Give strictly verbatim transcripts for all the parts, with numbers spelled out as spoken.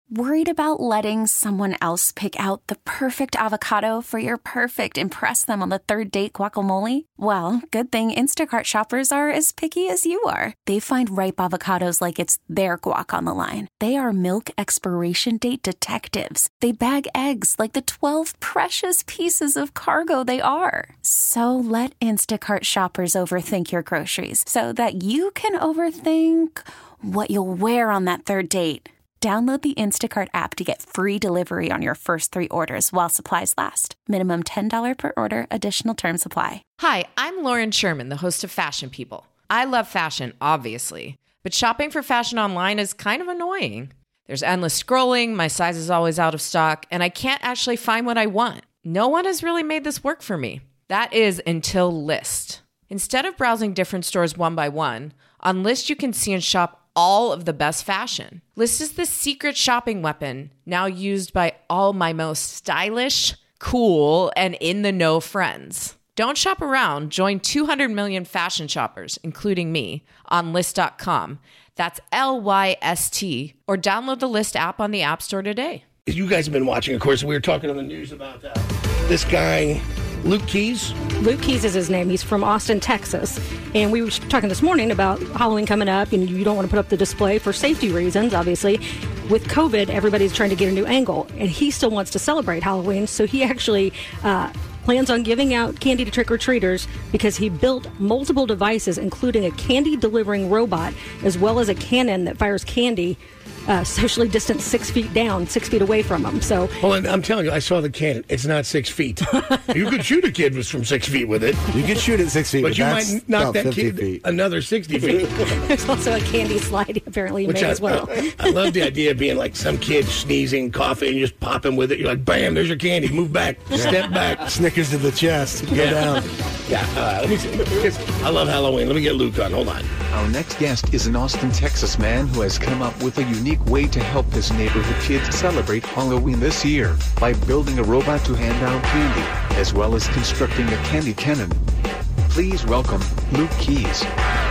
Worried about letting someone else pick out the perfect avocado for your perfect impress them on the third date guacamole? Well, good thing Instacart shoppers are as picky as you are. They find ripe avocados like it's their guac on the line. They are milk expiration date detectives. They bag eggs like the twelve precious pieces of cargo they are. So let Instacart shoppers overthink your groceries so that you can overthink what you'll wear on that third date. Download the Instacart app to get free delivery on your first three orders while supplies last. Minimum ten dollars per order. Additional terms apply. Hi, I'm Lauren Sherman, the host of Fashion People. I love fashion, obviously, but shopping for fashion online is kind of annoying. There's endless scrolling, my size is always out of stock, and I can't actually find what I want. No one has really made this work for me. That is until Lyst. Instead of browsing different stores one by one, on Lyst you can see and shop all of the best fashion. Lyst is the secret shopping weapon now used by all my most stylish, cool, and in-the-know friends. Don't shop around. Join two hundred million fashion shoppers, including me, on Lyst dot com. That's L Y S T. Or download the Lyst app on the App Store today. You guys have been watching, of course. We were talking on the news about uh, this guy, Luke Keys. Luke Keys is his name. He's from Austin, Texas. And we were talking this morning about Halloween coming up, and you don't want to put up the display for safety reasons, obviously. With COVID, everybody's trying to get a new angle, and he still wants to celebrate Halloween, so he actually uh, plans on giving out candy to trick-or-treaters because he built multiple devices, including a candy-delivering robot, as well as a cannon that fires candy Uh, socially distanced six feet down, six feet away from him. So, well, and I'm telling you, I saw the cannon. It's not six feet. You could shoot a kid from six feet with it. You could shoot at six feet, but, but you that's might knock that kid feet. another sixty feet. There's also a candy slide apparently made I, as well. I, I love the idea of being like some kid sneezing, coughing, and you just pop him with it. You're like, bam, there's your candy. Move back, yeah. Step back. Snickers to the chest. Go yeah. down. Yeah, uh, let me see. I love Halloween. Let me get Luke on. Hold on. Our next guest is an Austin, Texas man who has come up with a unique way to help his neighborhood kids celebrate Halloween this year by building a robot to hand out candy, as well as constructing a candy cannon. Please welcome Luke Keys.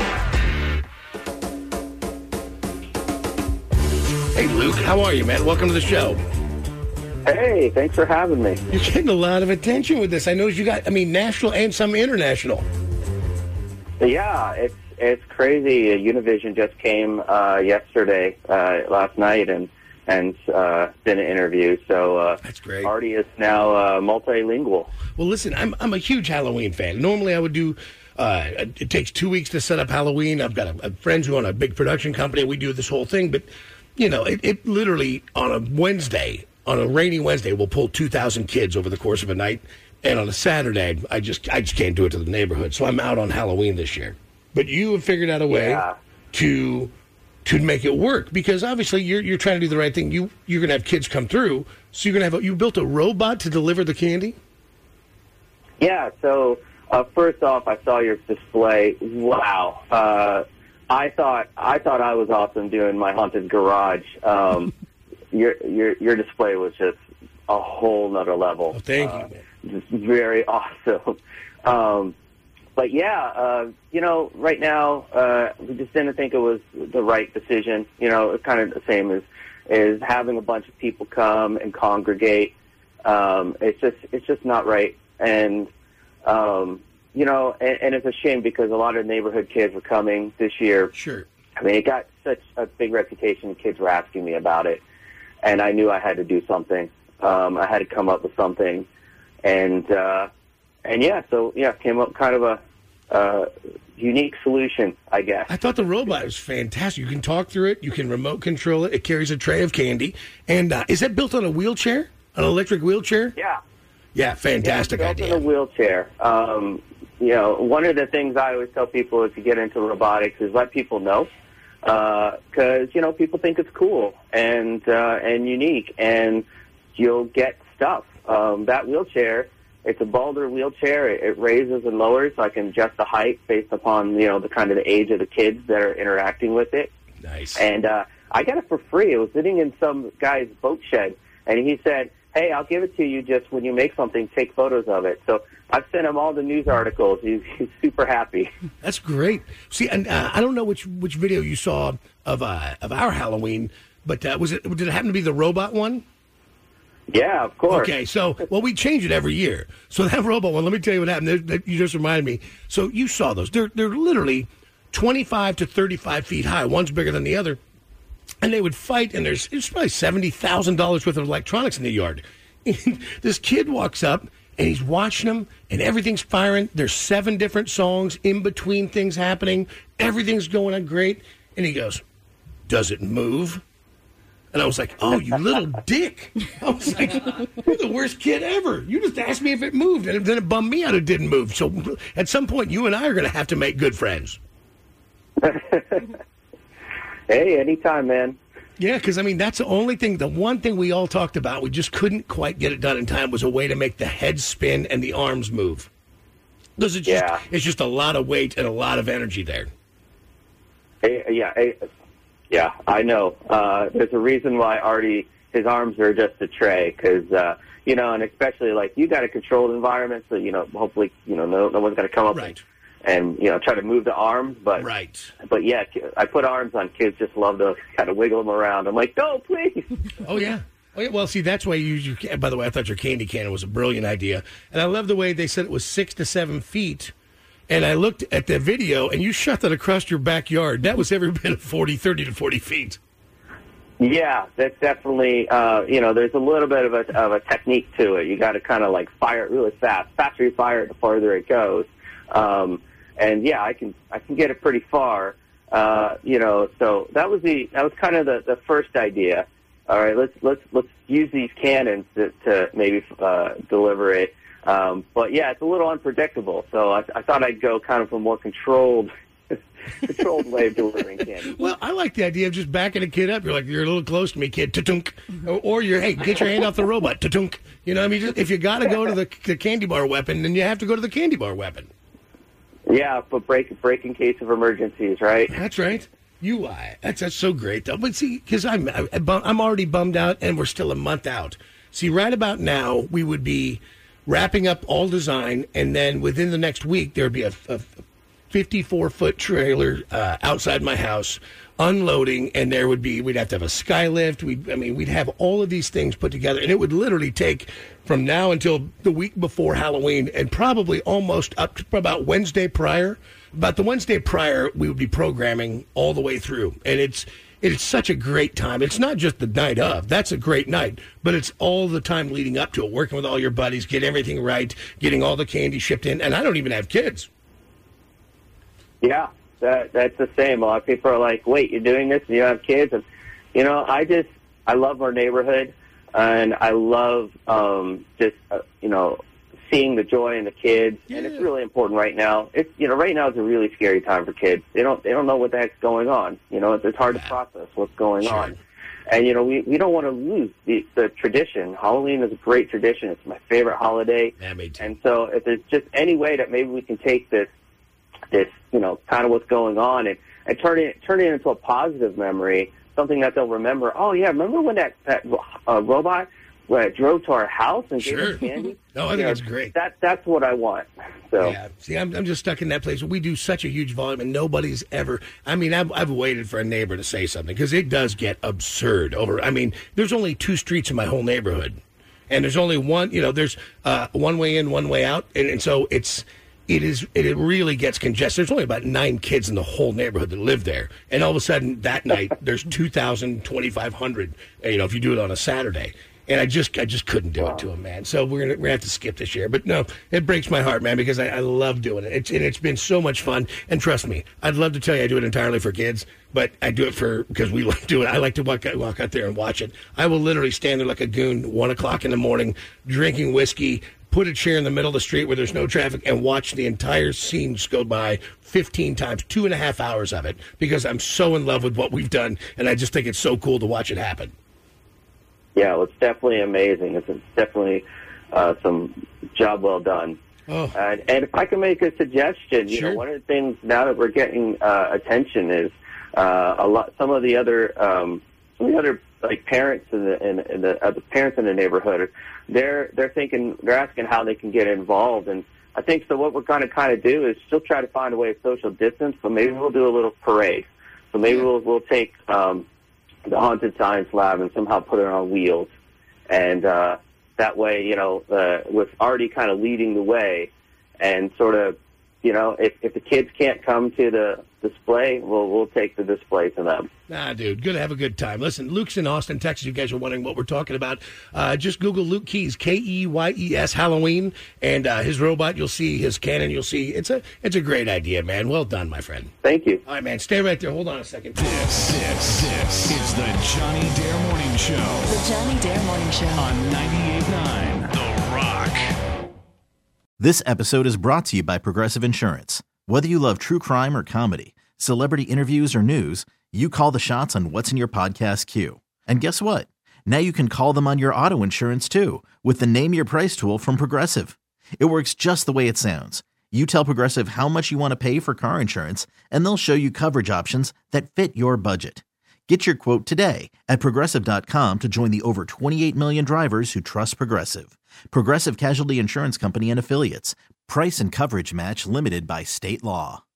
Hey, Luke. How are you, man? Welcome to the show. Hey, thanks for having me. You're getting a lot of attention with this. I know you got, I mean, national and some international. Yeah, it's it's crazy. Univision just came uh, yesterday, uh, last night, and and uh, did an interview. So uh, that's great. Artie is now uh, multilingual. Well, listen, I'm I'm a huge Halloween fan. Normally, I would do. Uh, it takes two weeks to set up Halloween. I've got a, a friends who own a big production company. We do this whole thing, but you know, it, it literally on a Wednesday, on a rainy Wednesday, we'll pull two thousand kids over the course of a night. And on a Saturday, I just I just can't do it to the neighborhood. So I'm out on Halloween this year. But you have figured out a way yeah. to to make it work because obviously you're you're trying to do the right thing. You you're going to have kids come through, so you're going to have a, you built a robot to deliver the candy. Yeah. So uh, first off, I saw your display. Wow. Uh, I thought I thought I was awesome doing my haunted garage. Um, your your your display was just a whole nother level. Oh, thank uh, you, man. Just very awesome. Um, but yeah, uh, you know, right now uh, we just didn't think it was the right decision. You know, it's kind of the same as is having a bunch of people come and congregate. Um, it's just it's just not right, and um, you know, and, and it's a shame because a lot of neighborhood kids were coming this year. Sure. I mean, it got such a big reputation. Kids were asking me about it, and I knew I had to do something. Um, I had to come up with something. And, uh, and yeah, so, yeah, came up kind of a uh, unique solution, I guess. I thought the robot was fantastic. You can talk through it. You can remote control it. It carries a tray of candy. And uh, is that built on a wheelchair, an electric wheelchair? Yeah. Yeah, fantastic yeah, idea. Built in a wheelchair. Um, you know, one of the things I always tell people is to get into robotics is let people know. Because, uh, you know, people think it's cool and uh, and unique, and you'll get stuff. Um, that wheelchair, it's a Balder wheelchair. It, it raises and lowers, so I can adjust the height based upon, you know, the kind of the age of the kids that are interacting with it. Nice. And uh, I got it for free. It was sitting in some guy's boat shed, and he said, hey, I'll give it to you just when you make something, take photos of it. So I've sent him all the news articles. He's, he's super happy. That's great. See, and uh, I don't know which which video you saw of uh, of our Halloween, But uh, was it? Did it happen to be the robot one? Yeah, of course. Okay, so, well, we change it every year. So that robot one, let me tell you what happened. There, that, you just reminded me. So you saw those. They're, they're literally twenty-five to thirty-five feet high. One's bigger than the other. And they would fight, and there's, there's probably seventy thousand dollars worth of electronics in the yard. And this kid walks up, and he's watching them, and everything's firing. There's seven different songs in between things happening. Everything's going on great. And he goes, "Does it move?" And I was like, "Oh, you little dick." I was like, "You're the worst kid ever. You just asked me if it moved, and then it bummed me out it didn't move." So at some point, you and I are going to have to make good friends. Hey, anytime, man. Yeah, because, I mean, that's the only thing, the one thing we all talked about, we just couldn't quite get it done in time, was a way to make the head spin and the arms move. Because it's, Yeah. just, it's just a lot of weight and a lot of energy there. Hey, yeah, hey, yeah, I know. Uh, there's a reason why Artie, his arms are just a tray, because, uh, you know, and especially, like, you got a controlled environment, so, you know, hopefully, you know, no, no one's going to come up Right. and, and, you know, try to move the arms, but, Right. but yeah, I put arms on kids, just love to kind of wiggle them around. I'm like, no, please. Oh, yeah. Oh, yeah. Well, see, that's why you use your, ca- by the way, I thought your candy cannon was a brilliant idea. And I love the way they said it was six to seven feet. And I looked at the video, and you shot that across your backyard. That was every bit of forty, thirty to forty feet. Yeah, that's definitely, uh, you know, there's a little bit of a, of a technique to it. You got to kind of like fire it really fast. Faster you fire it, the farther it goes. Um, and yeah, I can, I can get it pretty far. Uh, you know, so that was the, that was kind of the, the first idea. All right, let's, let's, let's use these cannons to, to maybe, uh, deliver it. Um, but yeah, it's a little unpredictable. So I, I thought I'd go kind of a more controlled, controlled way of delivering candy. Well, I like the idea of just backing a kid up. You're like, "You're a little close to me, kid." Ta-tunk. Or, or you're, "Hey, get your hand off the robot." Ta-tunk. You know what I mean? Just, if you got to go to the, the candy bar weapon, then you have to go to the candy bar weapon. Yeah, but break, break in case of emergencies, right? That's right. U I. That's that's so great, though. But see, because I'm I, I'm already bummed out, and we're still a month out. See, right about now, we would be wrapping up all design, and then within the next week, there would be a, a fifty-four foot trailer uh, outside my house unloading, and there would be, we'd have to have a skylift. We, I mean, we'd have all of these things put together, and it would literally take from now until the week before Halloween, and probably almost up to about Wednesday prior. About the Wednesday prior, we would be programming all the way through, and it's it's such a great time. It's not just the night of. That's a great night, but it's all the time leading up to it, working with all your buddies, get everything right, getting all the candy shipped in, and I don't even have kids. Yeah, that, that's the same. A lot of people are like, "Wait, you're doing this and you don't have kids?" And, you know, I just, I love our neighborhood, and I love um, just, uh, you know, seeing the joy in the kids, Yeah. and it's really important right now. It's, you know, right now is a really scary time for kids. They don't, they don't know what the heck's going on. You know, it's, it's hard to process what's going Sure. on. And, you know, we, we don't want to lose the, the tradition. Halloween is a great tradition. It's my favorite holiday. Yeah, me too. And so if there's just any way that maybe we can take this, this, you know, kind of what's going on and, and turn it, turn it into a positive memory, something that they'll remember. Oh, yeah, remember when that, that uh, robot uh, drove to our house and gave Sure. us candy? No, I think You know, that's great. That, that's what I want. So. Yeah. See, I'm, I'm just stuck in that place. We do such a huge volume, and nobody's ever. I mean, I've, I've waited for a neighbor to say something because it does get absurd. Over. I mean, there's only two streets in my whole neighborhood, and there's only one. You know, there's uh, one way in, one way out, and, and so it's. It is. It, it really gets congested. There's only about nine kids in the whole neighborhood that live there, and all of a sudden that night there's two thousand, twenty-five hundred. You know, if you do it on a Saturday. And I just, I just couldn't do wow. it to him, man. So we're gonna, we're gonna have to skip this year. But no, it breaks my heart, man, because I, I love doing it. It's, and it's been so much fun. And trust me, I'd love to tell you I do it entirely for kids, but I do it for because we like do it. I like to walk, walk out there and watch it. I will literally stand there like a goon, one o'clock in the morning, drinking whiskey, put a chair in the middle of the street where there's no traffic, and watch the entire scene just go by fifteen times, two and a half hours of it, because I'm so in love with what we've done, and I just think it's so cool to watch it happen. Yeah, well, it's definitely amazing. It's, it's definitely uh, some job well done. Oh. And, and if I can make a suggestion, you Sure. know, one of the things now that we're getting uh, attention is uh, a lot. Some of the other, um, some of the other like parents in the in, in the, uh, the parents in the neighborhood, they're they're thinking, they're asking how they can get involved. And I think so. What we're going to kind of do is still try to find a way of social distance, but maybe we'll do a little parade. So maybe we'll we'll take. Um, the Haunted Science Lab and somehow put it on wheels. And uh, that way, you know, uh, with Artie kind of leading the way and sort of, you know, if, if the kids can't come to the display, we'll, we'll take the display to them. Nah, dude, good to have a good time. Listen, Luke's in Austin, Texas. You guys are wondering what we're talking about. Uh, just Google Luke Keyes, K E Y E S, Halloween, and uh, his robot. You'll see his cannon. You'll see it's a it's a great idea, man. Well done, my friend. Thank you. All right, man. Stay right there. Hold on a second. This, this, this is the Johnny Dare Morning Show. The Johnny Dare Morning Show. On ninety-eight point nine The Rock. This episode is brought to you by Progressive Insurance. Whether you love true crime or comedy, celebrity interviews or news, you call the shots on what's in your podcast queue. And guess what? Now you can call them on your auto insurance too with the Name Your Price tool from Progressive. It works just the way it sounds. You tell Progressive how much you want to pay for car insurance, and they'll show you coverage options that fit your budget. Get your quote today at Progressive dot com to join the over twenty-eight million drivers who trust Progressive. Progressive Casualty Insurance Company and Affiliates. Price and coverage match limited by state law.